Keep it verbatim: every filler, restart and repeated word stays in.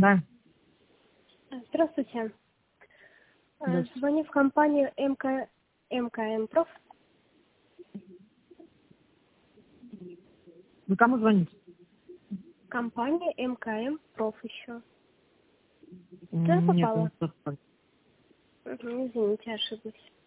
Да. Здравствуйте. Да. Звоню в компанию МК... МКМ Проф. Вы кому звоните? Компания МКМ Проф еще. Нет, попала? не совпало. Угу, извините, ошиблась.